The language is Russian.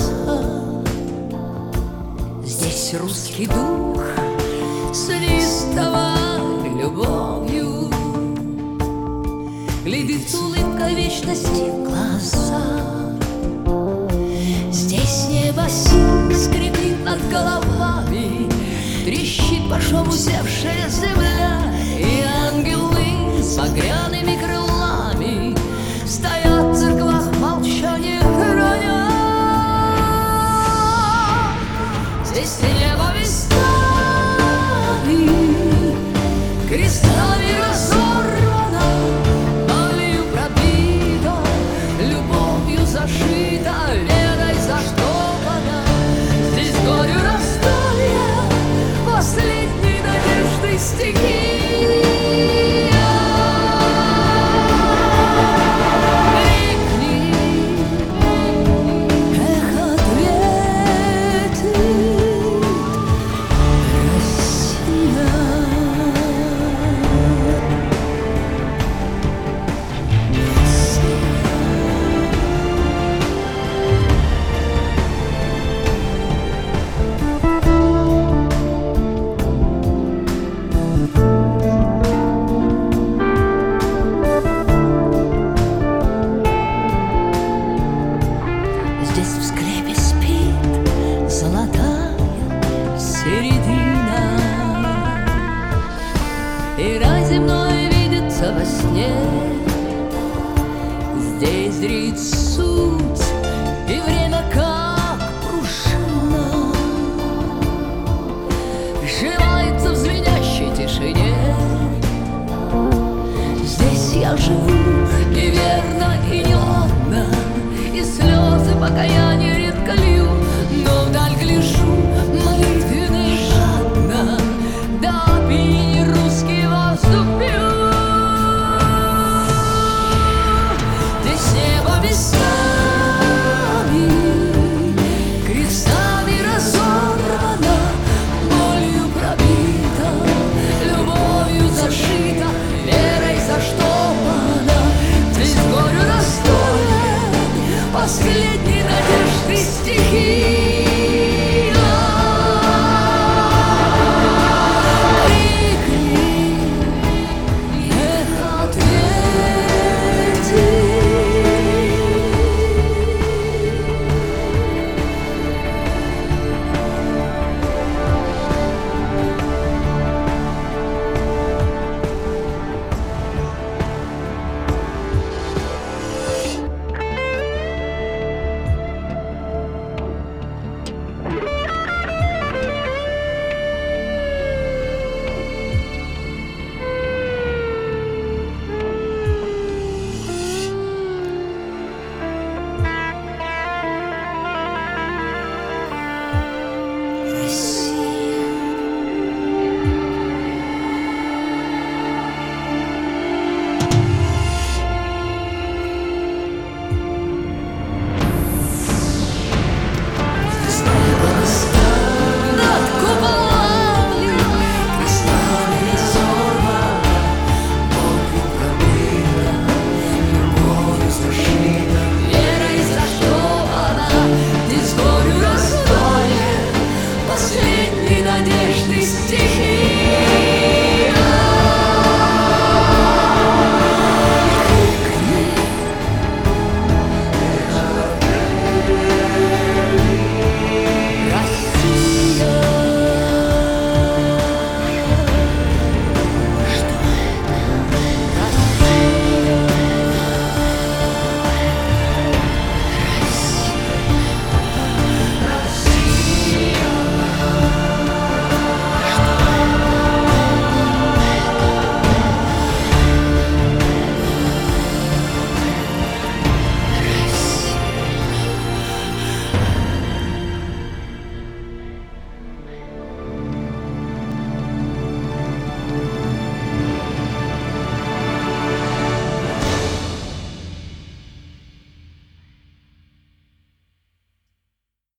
Здесь русский дух с неистовой любовью глядит с улыбкой вечности в глаза. Здесь небо сил скрипит над головами, трещит по шуму севшая земля, и ангелы с багряными крылами стоят в церквах молчание храня. Здесь небо местами крестами разорвано, болью пробито, любовью зашито, верой заштопано. Здесь горю расстроя, последней надежды стихия. Здесь в склепе спит золотая середина, и рай земной видится во сне. Здесь зрит суть, и время как пружина сжимается в звенящей тишине. Здесь я живу неверно и неладно, и слезы покаяния